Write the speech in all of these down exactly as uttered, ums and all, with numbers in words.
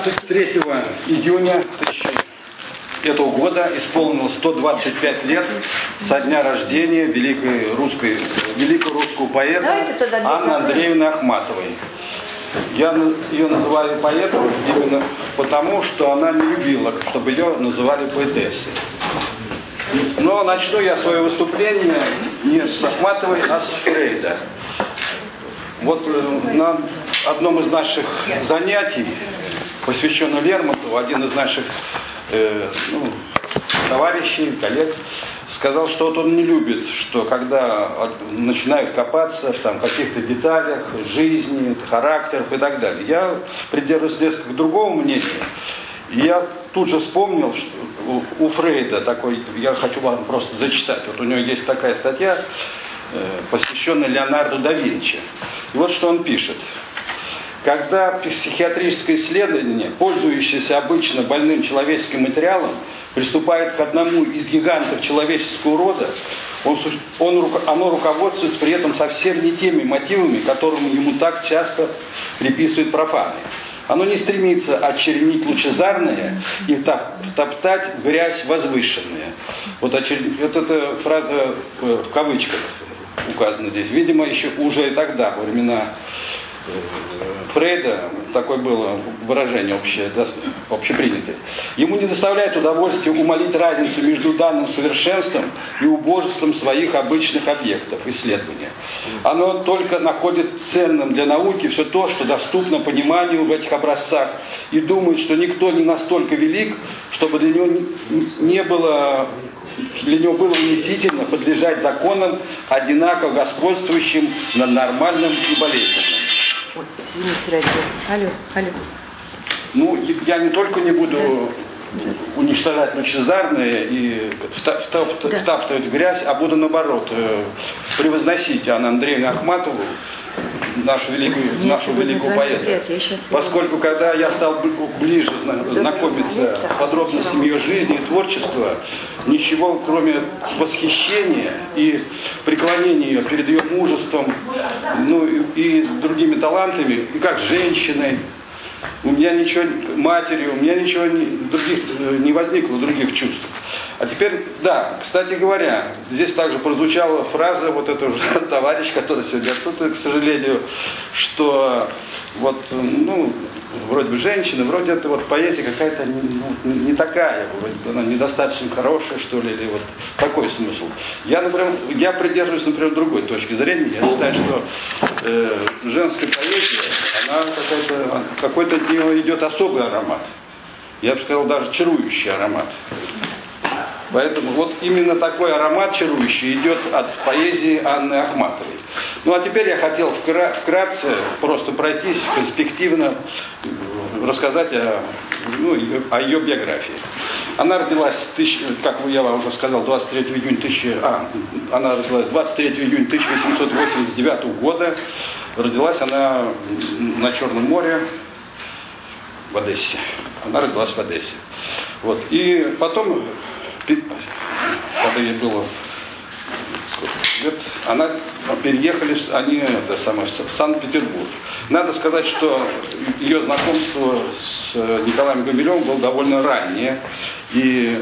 двадцать третьего июня этого года исполнилось сто двадцать пять лет со дня рождения великой русской, великого русского поэта Анны Андреевны Ахматовой. Я ее называю поэтом именно потому, что она не любила, чтобы ее называли поэтессой. Но начну я свое выступление не с Ахматовой, а с Фрейда. Вот на одном из наших занятий, посвященном Лермонтову, один из наших э, ну, товарищей, коллег, сказал, что вот он не любит, что когда начинают копаться в там, каких-то деталях жизни, характеров и так далее. Я придерживаюсь несколько другого мнения. И я тут же вспомнил, что у, у Фрейда такой, я хочу вам просто зачитать. Вот у него есть такая статья, э, посвященная Леонардо да Винчи. И вот что он пишет. Когда психиатрическое исследование, пользующееся обычно больным человеческим материалом, приступает к одному из гигантов человеческого рода, он, он, оно руководствуется при этом совсем не теми мотивами, которым ему так часто приписывают профаны. Оно не стремится очернить лучезарное и втоптать в грязь возвышенное. Вот, очер... вот эта фраза в кавычках указана здесь. Видимо, еще уже и тогда, во времена Фрейда, такое было выражение общее, да, общепринятое. Ему не доставляет удовольствия умалить разницу между данным совершенством и убожеством своих обычных объектов исследования. Оно только находит ценным для науки все то, что доступно пониманию в этих образцах, и думает, что никто не настолько велик, чтобы для него не было, для него было унизительно подлежать законам, одинаково господствующим над нормальным и болезненным. Ой, извините, радио. Алло, алло. Ну, я не только не буду уничтожать лучезарное и втаптывать в грязь, а буду, наоборот, превозносить Анну Андреевну Ахматову, нашу великую, нашу великую поэта. Поскольку, когда я стал ближе знакомиться с подробностями ее жизни и творчества, ничего, кроме восхищения и преклонения ее перед ее мужеством, ну и, и другими талантами, и как женщиной, у меня ничего, матери, у меня ничего не, других, не возникло, других чувств. А теперь, да, кстати говоря, здесь также прозвучала фраза вот этого же товарища, который сегодня отсутствует, к сожалению, что вот, ну, вроде бы женщина, вроде это вот поэзия какая-то не, ну, не такая, вроде бы она недостаточно хорошая, что ли, или вот такой смысл. Я, например, я придерживаюсь, например, другой точки зрения. Я считаю, что э, женская поэзия, она какая-то, какой-то от нее идет особый аромат. Я бы сказал, даже чарующий аромат. Поэтому вот именно такой аромат чарующий идет от поэзии Анны Ахматовой. Ну а теперь я хотел вкратце просто пройтись, конспективно рассказать о, ну, о ее биографии. Она родилась, как я вам уже сказал, двадцать третьего июня, тысяча, а, она родилась двадцать третьего июня тысяча восемьсот восемьдесят девятого года. Родилась она на Черном море, в Одессе. Она родилась в Одессе. Вот. И потом, когда ей было сколько лет, она переехали, они это самое, в Санкт-Петербург. Надо сказать, что ее знакомство с Николаем Гумилевым было довольно раннее. И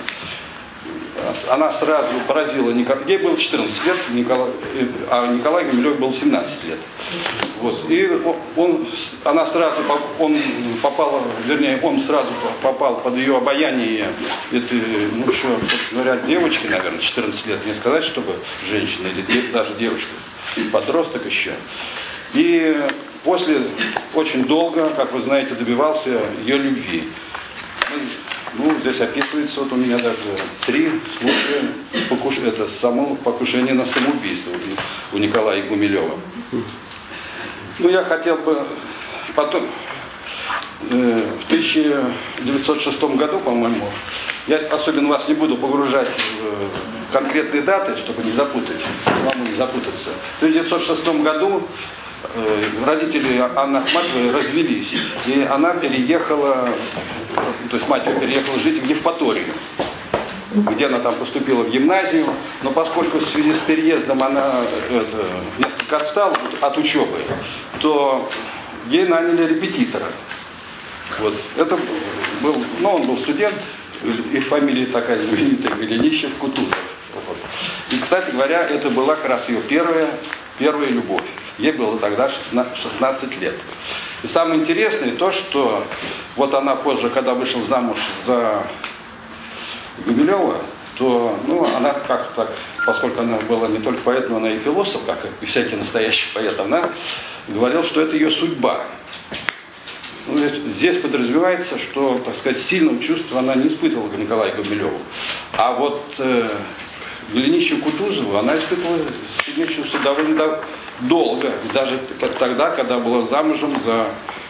она сразу поразила Николая. Ей было четырнадцать лет, Николай, а Николай Гумилев был семнадцать лет. Вот. И он, она сразу, он попал, вернее, он сразу попал под ее обаяние. Это, ну, еще, собственно говоря, девочки, наверное, четырнадцать лет, не сказать, чтобы женщина или даже девушка, подросток еще. И после очень долго, как вы знаете, добивался ее любви. Ну, здесь описывается, вот у меня даже три случая покуш... это само покушение на самоубийство у Николая Гумилева. Ну, я хотел бы потом, э, в тысяча девятьсот шестом году, по-моему, я особенно вас не буду погружать в конкретные даты, чтобы не запутать, самому не запутаться. В тысяча девятьсот шестом году родители Анны Ахматовой развелись, и она переехала, то есть мать ее переехала жить в Евпаторию, где она там поступила в гимназию, но поскольку в связи с переездом она это, несколько отстала от учебы, то ей наняли репетитора. Вот. Это был, ну, он был студент, и фамилия такая знаменитая, Голенищев Кутузов. Вот. И, кстати говоря, это была как раз ее первая, первая любовь. Ей было тогда шестнадцать лет. И самое интересное то, что вот она позже, когда вышла замуж за Гумилева, то, ну, она как так, поскольку она была не только поэт, но она и философ, как и всякий настоящий поэт, она говорила, что это ее судьба. Ну, здесь подразумевается, что, так сказать, сильного чувства она не испытывала к Николаю Гумилеву. А вот э, Голенищеву Кутузову она испытывала сильное чувство довольно долго, даже тогда, когда была замужем за,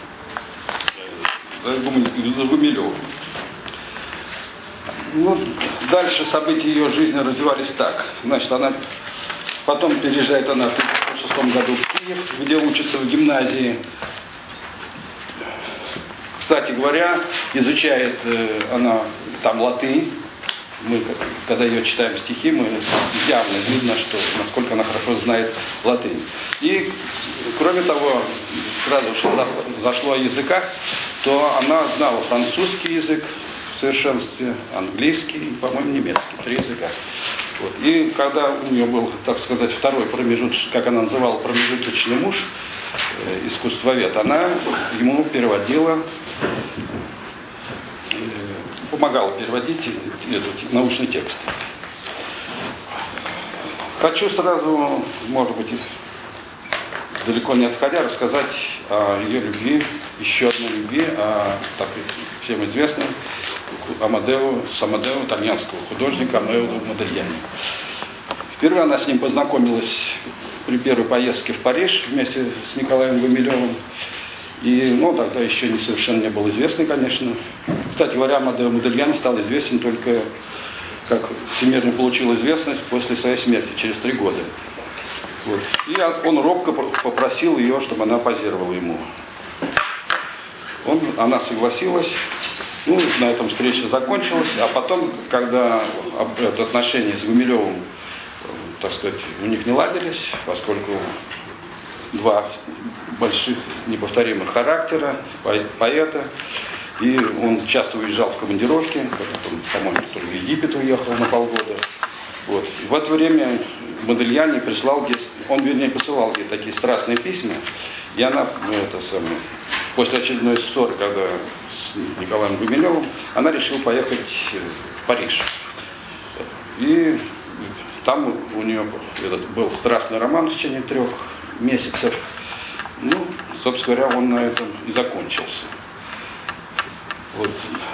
за Гумилевым. Ну, дальше события ее жизни развивались так. Значит, она потом переезжает она в тысяча девятьсот шестом году в Киев, где учится в гимназии. Кстати говоря, изучает э, она там латынь. Мы, когда ее читаем стихи, мы явно видно, что насколько она хорошо знает латынь. И, кроме того, сразу что зашло о языках, то она знала французский язык в совершенстве, английский и, по-моему, немецкий, три языка. Вот. И когда у нее был, так сказать, второй промежуточный, как она называла, промежуточный муж, э, искусствовед, она ему переводила, э, помогала переводить этот научный текст. Хочу сразу, может быть, далеко не отходя, рассказать о ее любви, еще одной любви, о так, всем известном Амадео, с Амадео, итальянского художника Амадео Модильяни. Впервые она с ним познакомилась при первой поездке в Париж вместе с Николаем Гумилевым. И, ну, тогда еще не, совершенно не был известный, конечно. Кстати говоря, Амадео Модильяни стал известен только, как всемирно получил известность, после своей смерти, через три года. Вот. И он робко попросил ее, чтобы она позировала ему. Он, она согласилась. Ну, на этом встреча закончилась. А потом, когда отношения с Гумилевым, так сказать, у них не ладились, поскольку два больших неповторимых характера, поэта, и он часто уезжал в командировки, по-моему, то ли в Египет уехал на полгода. Вот. И в это время Модильяни прислал, он, вернее, посылал ей такие страстные письма, и она, это самое, после очередной ссоры, когда с Николаем Гумилевым, она решила поехать в Париж. И там у нее этот был страстный роман в течение трех месяцев. Ну, собственно говоря, он на этом и закончился. Вот.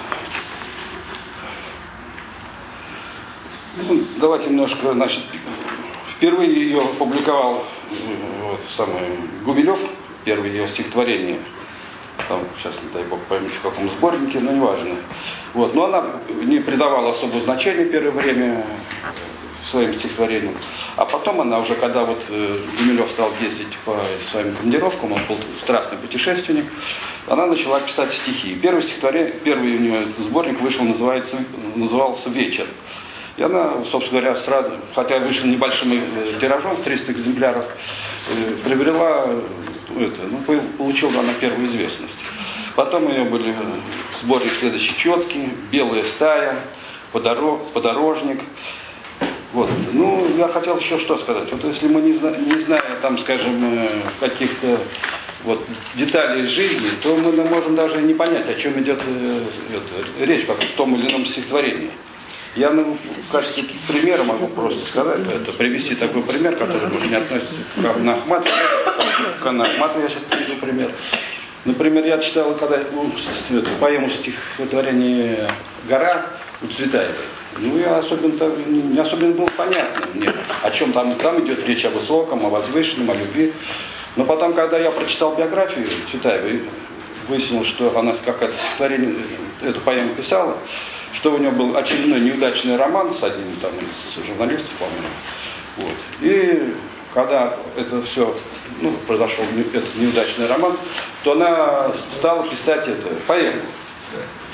Ну, давайте немножко, значит, впервые ее опубликовал вот, самый Гумилев, первое ее стихотворение. Там, сейчас, не дай бог, поймите, в каком сборнике, но неважно. Вот. Но она не придавала особого значения первое время своим стихотворениям. А потом она уже, когда вот э, Гумилев стал ездить по своим командировкам, он был страстный путешественник, она начала писать стихи. Первый стихотворение, первый у нее сборник вышел, называется, назывался «Вечер». И она, собственно говоря, сразу, хотя вышла небольшим э, тиражом в триста экземпляров, э, приобрела, э, это, ну, получила она первую известность. Потом у нее были сборник следующие четкие, «Белая стая», «Подорож, «Подорожник». Вот. Ну, я хотел еще что сказать. Вот если мы не, зна- не зная, там, скажем, каких-то вот, деталей жизни, то мы можем даже не понять, о чем идет э, это, речь, как в том или ином стихотворении. Я, ну, в качестве примера могу просто сказать, это, привести такой пример, который уже не относится к Анне Ахматовой. К Анне Ахматовой я сейчас приведу пример. Например, я читал, когда ну, эту поэму стихотворение «Гора» у Цветаевой. Ну, я особенно, не особенно было понятно мне, о чем там, там идет речь, о высоком, о возвышенном, о любви. Но потом, когда я прочитал биографию Цветаевой, выяснилось, что она какое-то стихотворение, эту поэму писала, что у нее был очередной неудачный роман с одним там из журналистов, по-моему. Вот. И когда это все, ну, произошел этот неудачный роман, то она стала писать это, поэму.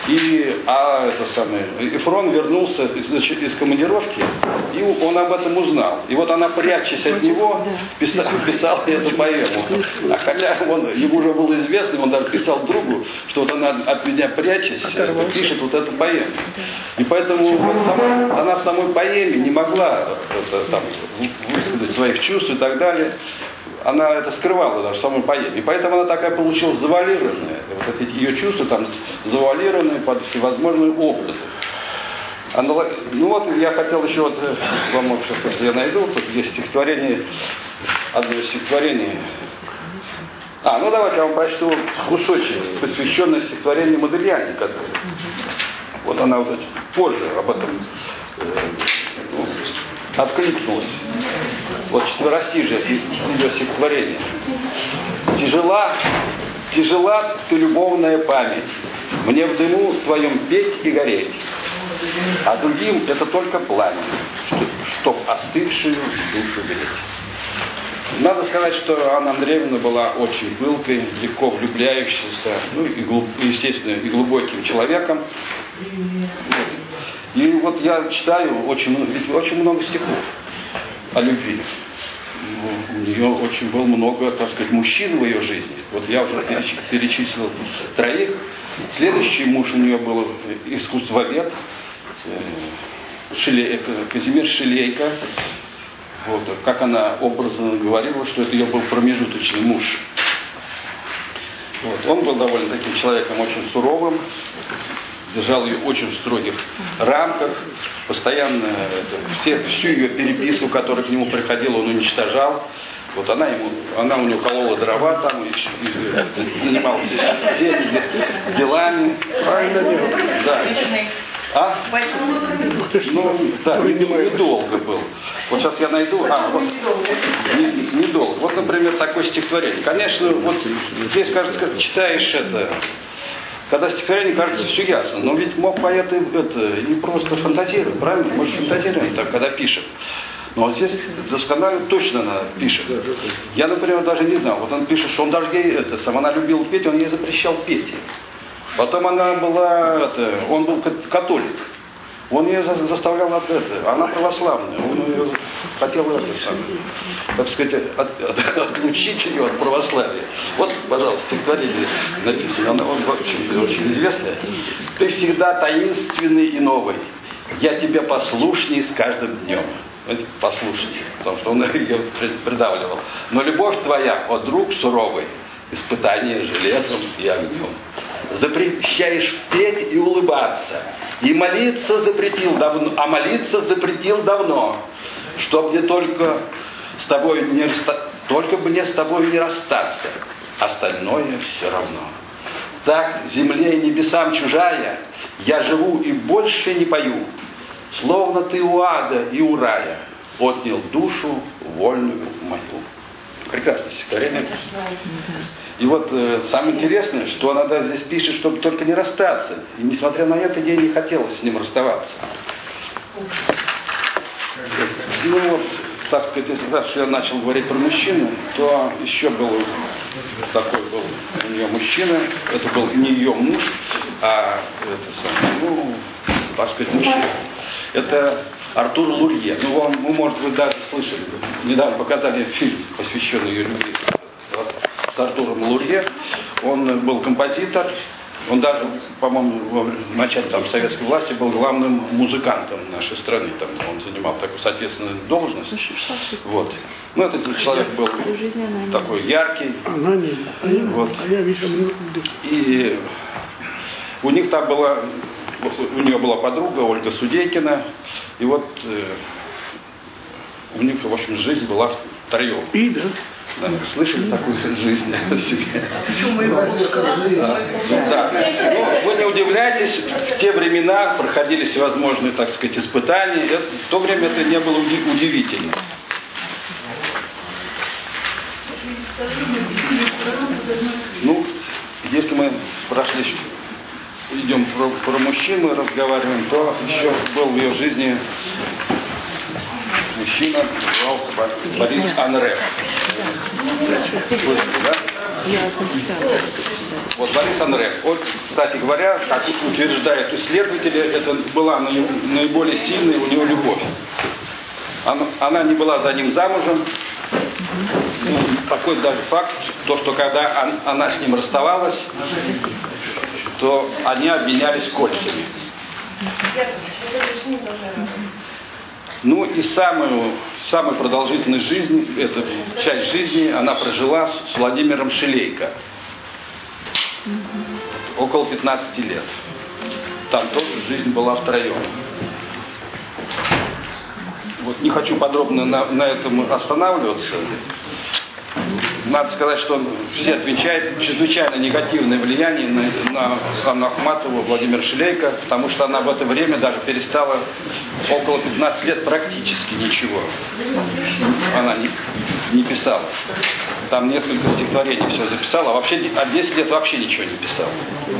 И, а это самое, Эфрон вернулся из, из командировки, и он об этом узнал. И вот она, прячась от него, писала, писала эту поэму. А хотя он, ему уже было известно, он даже писал другу, что вот она от меня, прячась, это, пишет вот эту поэму. И поэтому вот сама, она в самой поэме не могла это, там, высказать своих чувств и так далее. Она это скрывала даже в самой поэме. И поэтому она такая получилась завуалированная. Вот эти ее чувства там завуалированные под всевозможные образы. Анал... Ну вот я хотел еще вот вам, сейчас, если я найду, тут здесь стихотворение, одно из стихотворений. А, ну давайте я вам прочту кусочек, посвященный стихотворению Модельяне, который. Вот она уже позже об этом э, ну, откликнулась. Вот четверостишие из ее стихотворения. Тяжела, тяжела ты, любовная память, мне в дыму твоем петь и гореть, а другим это только пламя, чтоб остывшую душу греть. Надо сказать, что Анна Андреевна была очень пылкой, легко влюбляющейся, ну и, глуб, естественно, и глубоким человеком. И вот я читаю очень, ведь очень много стихов о любви. У нее очень было много, так сказать, мужчин в ее жизни. Вот я уже перечислил троих. Следующий муж у нее был искусствовед, Шиле, Казимир Шилейко. Вот, как она образно говорила, что это ее был промежуточный муж. Вот, он был довольно таким человеком очень суровым, держал ее очень в строгих рамках, постоянно это, все, всю ее переписку, которая к нему приходила, он уничтожал. Вот она ему, она у него колола дрова там, и, и занималась всеми делами. Да. А? Ну, да, недолго был. Вот сейчас я найду. А, вот, недолго. Вот, например, такое стихотворение. Конечно, вот здесь, кажется, как читаешь это, когда стихотворение, кажется, все ясно. Но ведь мог поэт это не просто фантазировать, правильно? Может, фантазируем так, когда пишет. Но вот здесь досконально точно она пишет. Я, например, даже не знал. Вот он пишет, что он даже ей это, сам, она любила петь, он ей запрещал петь. Потом она была, это, он был католик. Он ее заставлял от этого. Она православная. Он ее хотел это самое, так сказать, от, от, отключить ее от православия. Вот, пожалуйста, стихотворение написано. Оно очень, очень известное. Ты всегда таинственный и новый. Я тебе послушней с каждым днем. Послушней, потому что он ее придавливал. Но любовь твоя, о друг суровый, испытание железом и огнем. Запрещаешь петь и улыбаться, и молиться запретил давно, а молиться запретил давно, чтоб мне только с тобой не расста... только бы мне с тобой не расстаться, остальное все равно. Так земле и небесам чужая, я живу и больше не пою, словно ты у ада и у рая отнял душу вольную мою. Прекрасное стихотворение. И вот э, самое интересное, что она даже здесь пишет, чтобы только не расстаться. И несмотря на это, ей не хотелось с ним расставаться. Ну вот, так сказать, если раз я начал говорить про мужчину, то еще был такой был у нее мужчина. Это был не ее муж, а это самое, ну, так сказать, мужчина. Это Артур Лурье. Ну, вам, ну, может, вы даже слышали. Недавно показали фильм, посвященный ее любви с Артуром Лурье. Он был композитор. Он даже, по-моему, в начале там, советской власти был главным музыкантом нашей страны. Там он занимал такую соответственную должность. Вот. Ну, этот человек был такой яркий. Вот. И у них там была, у нее была подруга Ольга Судейкина. И вот э, у них, в общем, жизнь была втроем. И, да. Да, слышали такую жизнь о себе? Почему его да. Ну, вы не удивляйтесь, в те времена проходили всевозможные, так сказать, испытания. Это, в то время это не было удивительно. Ну, если мы прошли, идем про, про мужчину, разговариваем, то еще был в ее жизни мужчина, назывался Борис Анре. Слышали, да? Я вас написала. Вот Борис Андре. Он, кстати говоря, как утверждают исследователи, это была наиболее сильная у него любовь. Она, она не была за ним замужем. Ну, такой даже факт, то, что когда он, она с ним расставалась, то они обменялись кольцами. Ну и самую, самую продолжительную жизнь, эту часть жизни она прожила с Владимиром Шилейко. Около пятнадцати лет. Там тоже жизнь была втроем. Вот не хочу подробно на, на этом останавливаться. Надо сказать, что все отмечают чрезвычайно негативное влияние на, на Анну Ахматову, Владимира Шилейко, потому что она в это время даже перестала около пятнадцати лет практически ничего. Она не, не писала. Там несколько стихотворений все записала, а вообще а десять лет вообще ничего не писала.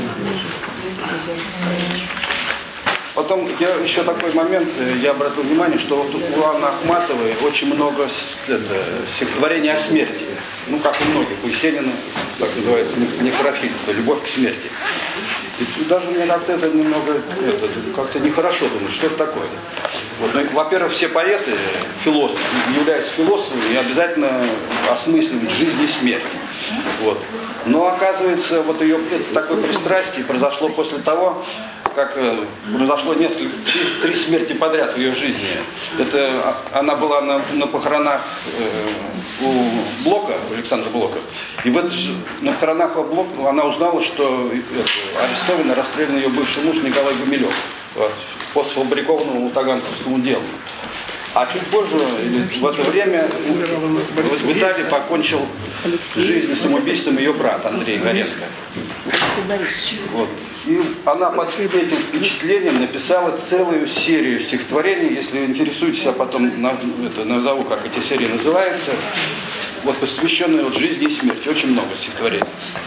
Потом я, еще такой момент, я обратил внимание, что вот у Анны Ахматовой очень много это, стихотворений о смерти. Ну, как у многих, у Есенина, так называется, некрофильство, любовь к смерти. И даже мне как-то это немного, это, как-то нехорошо думать, что это такое. Вот, ну, во-первых, все поэты, философы, являются философами и обязательно осмысливают жизнь и смерть. Вот. Но оказывается, вот ее это, такое пристрастие произошло после того, как э, произошло несколько, три, три смерти подряд в ее жизни. Это она была на, на похоронах э, у Блока, у Александра Блока. И в этот же, на похоронах у Блока она узнала, что это, арестован и расстрелян ее бывший муж Николай Гумилев по сфабрикованному таганцевскому делу. А чуть позже, в это время, в Италии покончил жизнь самоубийством ее брат Андрей Горенко. Вот. И она под этим впечатлением написала целую серию стихотворений. Если интересуетесь, я потом это, назову, как эти серии называются, вот, посвященные вот жизни и смерти. Очень много стихотворений.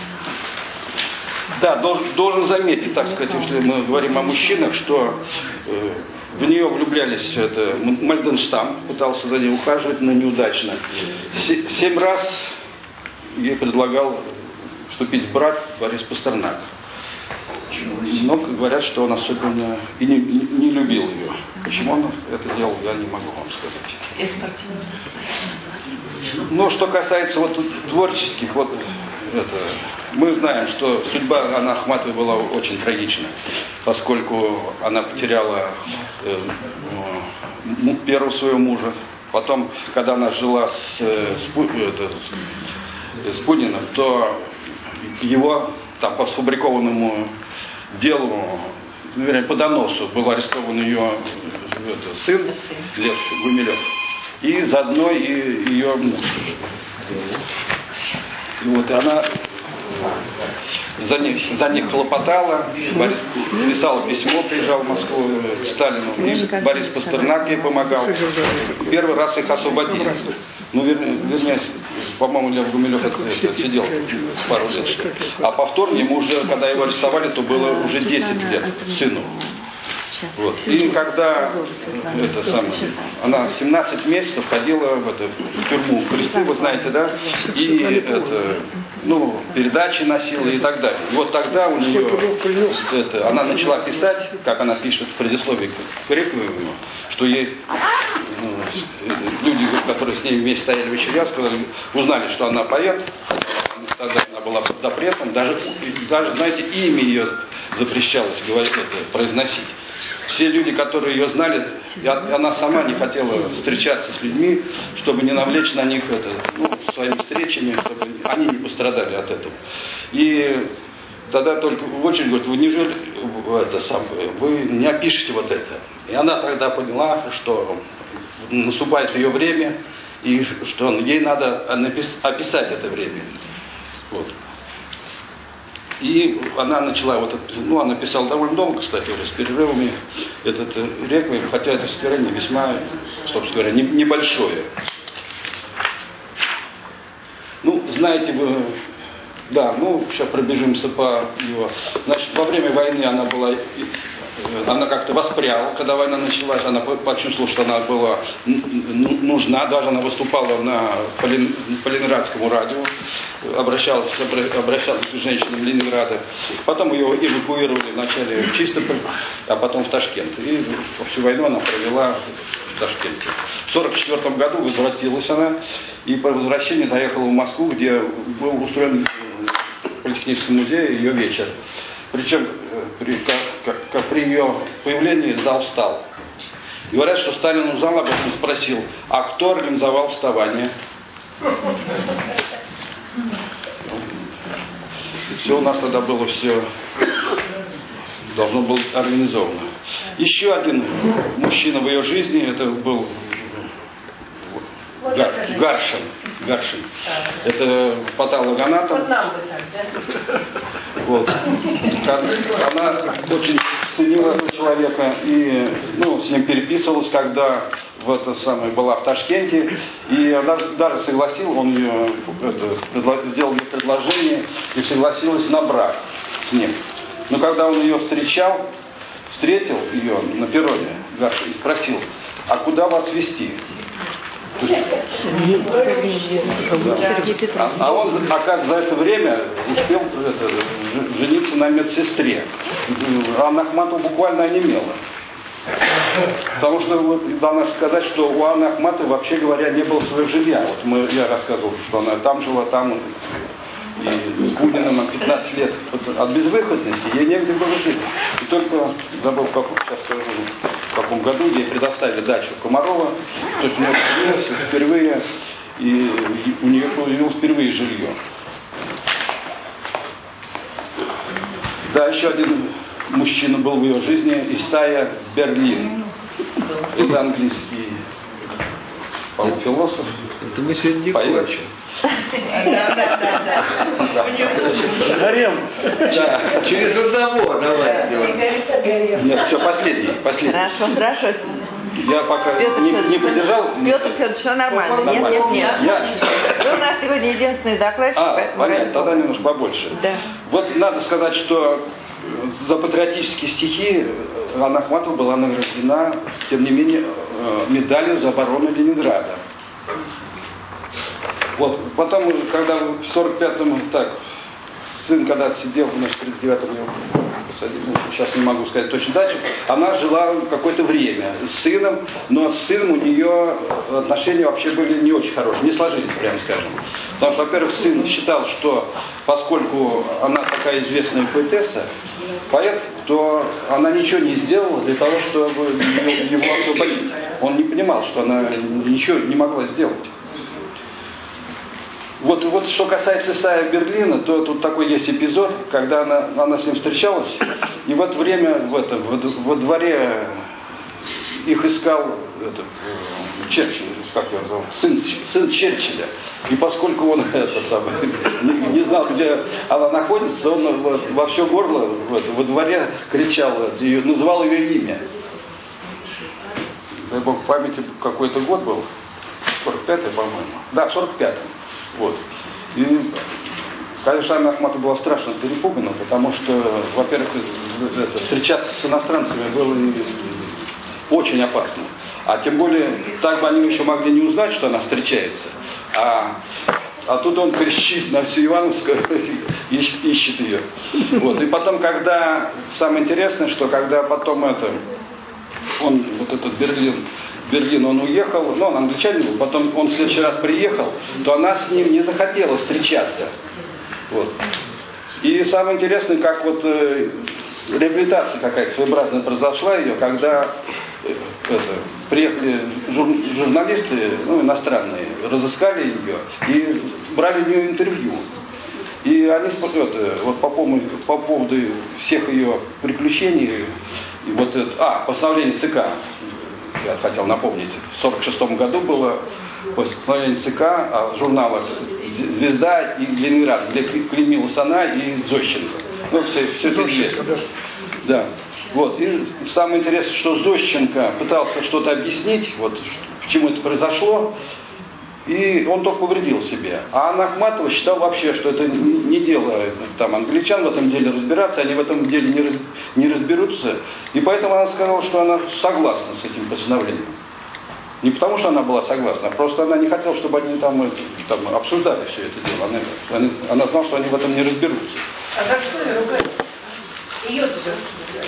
Да, должен, должен заметить, так сказать, если мы говорим о мужчинах, что э, в нее влюблялись, это, Мальденштам пытался за ней ухаживать, но неудачно. Се, семь раз ей предлагал вступить в брак Борис Пастернак. Но говорят, что он особенно и не, не, не любил ее. Почему он это делал, я не могу вам сказать. Но что касается вот творческих, вот это, мы знаем, что судьба Анны Ахматовой была очень трагична, поскольку она потеряла э, э, первого своего мужа. Потом, когда она жила с, с, это, с, с Путиным, то его там, по сфабрикованному делу, вернее, по доносу был арестован ее это, сын Лев Гумилев и заодно и ее муж. И вот она за них, за них хлопотала. Борис писал письмо, приезжал в Москву к Сталину. И Борис Пастернак ей помогал. Первый раз их освободили. Ну, вернее, вернее по-моему, Лев Гумилев отсидел пару лет. А повторно ему уже, когда его арестовали, то было уже десять лет сыну. Вот. И когда это самое, она семнадцать месяцев ходила в, это, в тюрьму в Кресты, вы знаете, да, и это, ну, передачи носила и так далее. И вот тогда у нее это, она начала писать, как она пишет в предисловии к реквиему, что ей ну, люди, которые с ней вместе стояли в вечерях, сказали, узнали, что она поэт, тогда она была под запретом, даже, даже, знаете, имя ее запрещалось говорить, это, произносить. Все люди, которые ее знали, она сама не хотела встречаться с людьми, чтобы не навлечь на них это, ну, своими встречами, чтобы они не пострадали от этого. И тогда только в очередь говорит, вы неужели это самое, вы не опишете вот это? И она тогда поняла, что наступает ее время, и что ей надо описать это время. Вот. И она начала, вот, ну, она писала довольно долго, кстати, уже с перерывами, этот реквием, хотя это стихотворение весьма, собственно говоря, небольшое. Ну, знаете вы, да, ну, сейчас пробежимся по его. Значит, во время войны она была она как-то воспряла, когда война началась, она почувствовала, что она была нужна, даже она выступала на Полинградском радио, обращалась, обращалась к женщинам Ленинграда. Потом ее эвакуировали вначале в Чистополь, а потом в Ташкент. И всю войну она провела в Ташкенте. В сорок четвёртом году возвратилась она, и по возвращении заехала в Москву, где был устроен в Политехническом музее ее вечер. Причем при, как, как при ее появлении зал встал. И говорят, что Сталин узнал об этом и спросил, а кто организовал вставание? Все у нас тогда было все должно было быть организовано. Еще один мужчина в ее жизни, это был Гар, Гаршин. Гаршин. Это патологоанатом. Вот. Она очень ценила этого человека и ну, с ним переписывалась, когда в это самое, была в Ташкенте. И она даже согласилась, он ее это, сделал ей предложение и согласилась на брак с ним. Но когда он ее встречал, встретил ее на перроне, Гаршин, и спросил, а куда вас везти? А, а он, оказывается, за это время успел это, жениться на медсестре. Анна Ахматова буквально онемела. Потому что вот, должна сказать, что у Анны Ахматовой, вообще говоря, не было своего жилья. Вот мы, я рассказывал, что она там жила, там и с Буниным на пятнадцать лет от безвыходности, ей негде было жить. И только, забыл, как, сейчас скажу, в каком году ей предоставили дачу Комарова, то есть у нее появилось впервые, и у нее появилось впервые жилье. Да, еще один мужчина был в ее жизни, Исайя Берлин. Это английский, по-моему, философ. Это мы сегодня не кончим. Гарем. Да. Через одного давай. Нет, все, последний, последний. Хорошо, хорошо. Я пока Петр не, Федорович, не поддержал. Петр Федорович, все нормально. Нормально. Нет, нет, нет. Я... Вы у нас сегодня единственный докладчик. А, понятно, тогда немножко побольше. Да. Вот надо сказать, что за патриотические стихи Анна Ахматова была награждена, тем не менее, медалью за оборону Ленинграда. Вот, потом, когда в сорок пятом, так, сын, когда сидел, значит, в тридцать девятом его посадили, ну, сейчас не могу сказать точно дачу, она жила какое-то время с сыном, но с сыном у нее отношения вообще были не очень хорошие, не сложились, прямо скажем. Потому что, во-первых, сын считал, что поскольку она такая известная поэтесса, поэт, то она ничего не сделала для того, чтобы его освободить. Он не понимал, что она ничего не могла сделать. Вот, вот что касается Исайя Берлина, то тут такой есть эпизод, когда она, она с ним встречалась, и в это время в это, во, во дворе их искал этот, Черчилль, как его зовут, сын, сын Черчилля. И поскольку он это самое, не, не знал, где она находится, он во, во все горло в это, во дворе кричал, ее, называл ее имя. Дай бог в памяти какой-то год был, сорок пятый, по-моему. Да, в сорок пятом. Вот. И, конечно, Анна Ахматова была страшно перепугана, потому что, во-первых, это, встречаться с иностранцами было очень опасно. А тем более, так бы они еще могли не узнать, что она встречается. А, а тут он кричит на всю Ивановскую, ищет, ищет ее. Вот. И потом, когда, самое интересное, что когда потом это, он, вот этот Берлин, Берлин, он уехал, ну, он англичанин был, потом он в следующий раз приехал, то она с ним не захотела встречаться. Вот. И самое интересное, как вот э, реабилитация какая-то своеобразная произошла ее, когда э, это, приехали жур, журналисты, ну, иностранные, разыскали ее и брали у нее интервью. И они это, вот по поводу, по поводу всех ее приключений, и вот это, а, постановление ЦК, я хотел напомнить, в сорок шестом году было постановление ЦК о журналах «Звезда» и «Ленинград», где клеймилась она и Зощенко. Ну, все, все это известно. Да. Вот. И самое интересное, что Зощенко пытался что-то объяснить, вот, к чему это произошло, И он только повредил себе. А Анна Ахматова считала вообще, что это не дело там, англичан в этом деле разбираться, они в этом деле не, раз, не разберутся. И поэтому она сказала, что она согласна с этим постановлением. Не потому, что она была согласна, а просто она не хотела, чтобы они там, там обсуждали все это дело. Она, она, она знала, что они в этом не разберутся. А за что ее ругать? Ее-то за что ругать?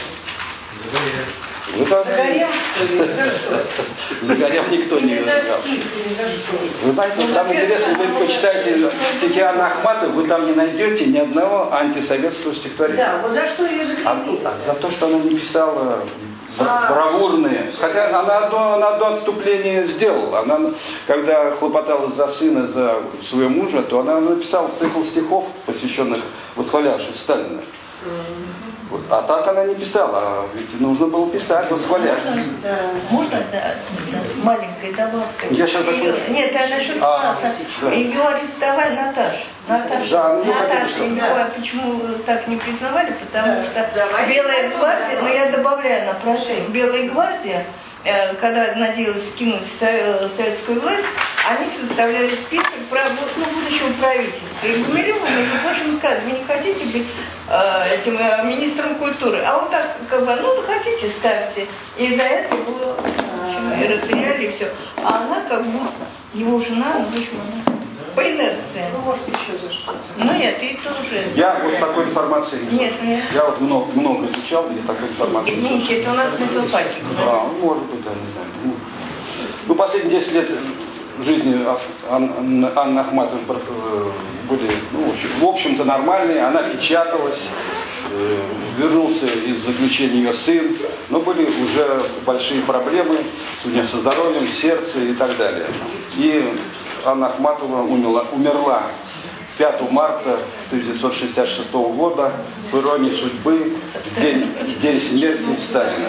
Загорел, что ли? За что? Загорел никто не разгал. разгал. За стих или за что? Вы знаете, ну, самое интересное, вы почитаете стихи Анны Ахматовой, вы там не найдете ни одного антисоветского стихотворения. Да, вот за что ее закрепили? А, а за то, что она не писала бравурные. Хотя она одно, она одно отступление сделала. Она, когда хлопотала за сына, за своего мужа, то она написала цикл стихов, посвященных восхвалявшим Сталина. Вот. А так она не писала, а ведь нужно было писать, восхвалять. Можно, да, можно да, да, маленькой добавкой? Я сейчас ее, закончу. Нет, а насчет А, класса. да. Ее арестовали, Наташа. Наташа, Да, ну, Наташа, хотели, ее да. почему так не признавали? Потому Да. что Давай. Белая гвардия, Давай. ну я добавляю на прошение, Белая гвардия, э, когда надеялась скинуть со- советскую власть, они составляли список про, ну, будущего правительства. И Гумилеву, между прочим, сказали, вы не хотите быть э, этим э, министром культуры, а он так, как бы, ну, вы хотите, ставьте. И за это его и расстреляли, и все. А она как бы его жена, ну, в общем, она по инерции. Ну, может, еще за что-то. Ну, нет, и тоже. Я вот такой информации не Нет, знаю. нет. Я вот много, много изучал, и такой информации не знаю. Извините, это у нас на филфаке. Да, может быть, да, не знаю. Ну, ну, последние десять лет жизни Анны Анны Ахматовой были, ну, в общем-то, нормальные. Она печаталась, э, вернулся из заключения ее сын, но были уже большие проблемы у нее со здоровьем, сердцем и так далее. И Анна Ахматова умерла, умерла пятого марта тысяча девятьсот шестьдесят шестого года в иронии судьбы, в день, день смерти Сталина.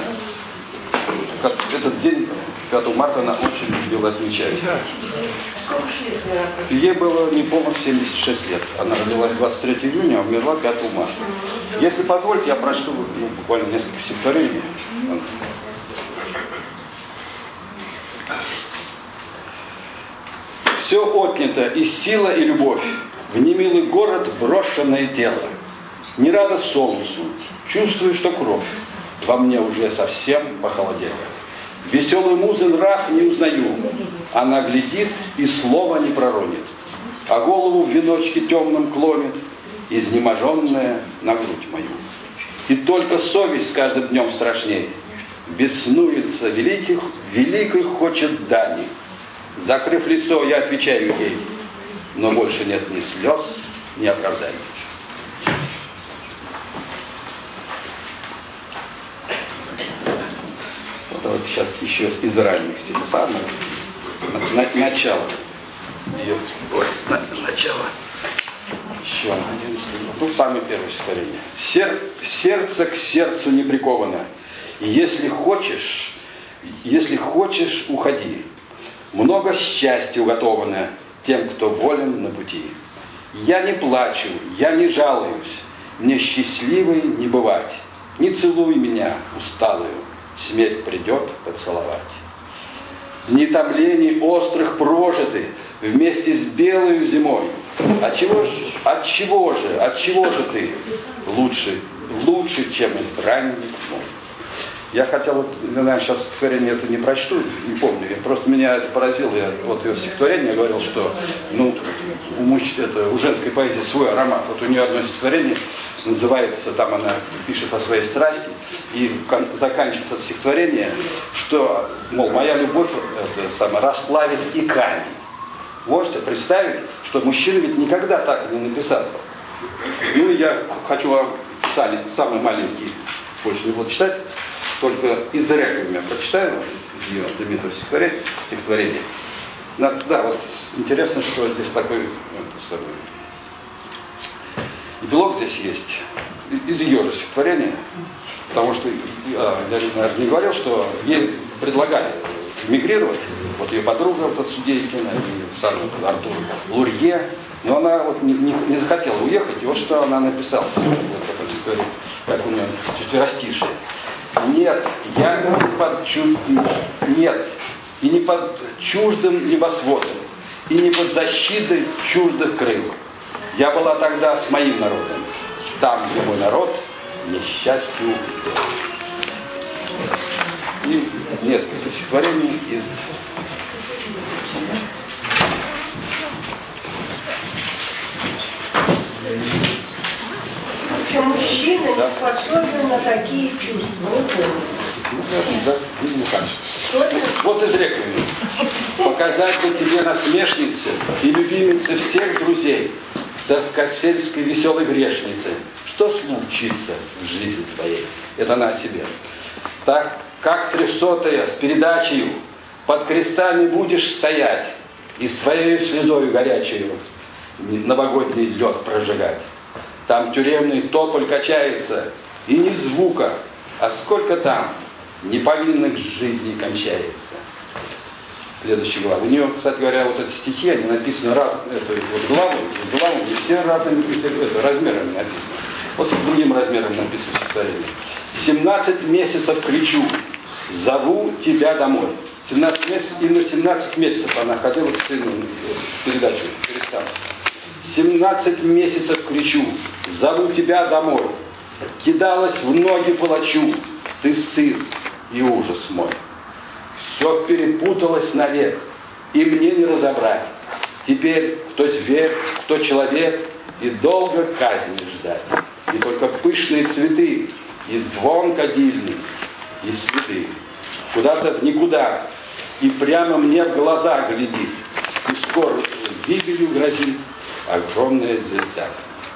Этот день, пятого марта, она очень любила отмечать. Сколько же лет Вера Павловна? Ей было неполных семьдесят шесть лет. Она родилась двадцать третьего июня, а умерла пятого марта. Если позволите, я прочту ну, буквально несколько стихотворений. Все отнято, и сила, и любовь, в немилый город брошенное тело. Не рада солнцу, чувствую, что кровь во мне уже совсем похолодела. Веселую музы нрав не узнаю, она глядит и слова не проронит, а голову в веночке темном клонит, изнеможенная на грудь мою. И только совесть с каждым днем страшней, беснуется великих, великой хочет дани. Закрыв лицо, я отвечаю ей, но больше нет ни слез, ни оправданий. Вот давайте сейчас еще из ранних стихов. Самое на, на, начало. Ее, ой, на, начало. Еще один стих. Ну, самое первое стихотворение. Сер, сердце к сердцу не приковано. Если хочешь, если хочешь, уходи. Много счастья уготовано тем, кто волен на пути. Я не плачу, я не жалуюсь, мне счастливой не бывать. Не целуй меня, усталую, смерть придет поцеловать. Дни томлений острых прожиты вместе с белою зимой. От чего же, от чего же, от чего же ты лучше, лучше, чем избранник мой? Я хотел, вот, наверное, сейчас стихотворение это не прочту, не помню, я, просто меня это поразило, я вот ее стихотворение говорил, что ну, у, мужч, это, у женской поэзии свой аромат. Вот у нее одно стихотворение называется, там она пишет о своей страсти, и кон, заканчивается это стихотворение, что, мол, моя любовь это, самое, расплавит и камень. Можете представить, что мужчина ведь никогда так не написал. Ну, я хочу вам самый маленький, больше не буду читать, только из реквиема прочитаю, из ее знаменитого стихотворения. стихотворения. Да, да, вот интересно, что здесь такой это самое, эпилог здесь есть, из ее же стихотворения, потому что я, я наверное, не говорил, что ей предлагали мигрировать, вот ее подруга, вот Судейкина, и сам вот Артур Лурье, но она вот не, не, не захотела уехать, и вот что она написала, вот, как у нее четверостишие. Нет, я не под чуд... нет, и не под чуждым небосводом, и не под защитой чуждых крыл. Я была тогда с моим народом, там, где мой народ несчастью упал. И несколько стихотворений из... Причем мужчина Да. не способен на такие чувства. Да, вот, вот изрек мне. Показать бы тебе насмешнице и любимице всех друзей, царскосельской веселой грешницы, что случится в жизни твоей. Это она о себе. Так, как трехсотая с передачей под крестами будешь стоять и своей слезою горячей новогодний лед прожигать. Там тюремный тополь качается, и ни звука, а сколько там неповинных жизней кончается. Следующая глава. У нее, кстати говоря, вот эти стихи, они написаны раз, это, вот главу, главу, не все разными это, размерами написаны. Вот с другим размером написано стихотворение. семнадцать месяцев кричу, зову тебя домой. семнадцать месяцев, именно семнадцать месяцев она ходила к сыну в передачу перестала. семнадцать месяцев кричу, зову тебя домой. Кидалась в ноги палачу, ты сын и ужас мой. Все перепуталось навек, и мне не разобрать. Теперь кто зверь, кто человек, и долго казни ждать. И только пышные цветы, и звон кадильный, и следы. Куда-то в никуда, и прямо мне в глаза глядит, и скоро гибелью грозит огромная звезда.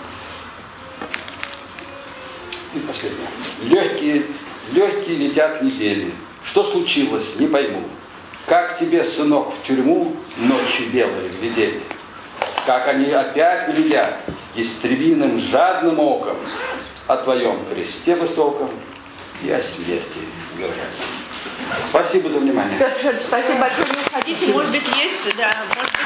И последнее. Легкие, легкие летят недели. Что случилось, не пойму. Как тебе, сынок, в тюрьму ночи белые глядели? Как они опять глядят истребиным жадным оком о твоем кресте высоком и о смерти говорят. Спасибо за внимание. Петр Федорович, спасибо большое. Не уходите. Может быть, есть, да, может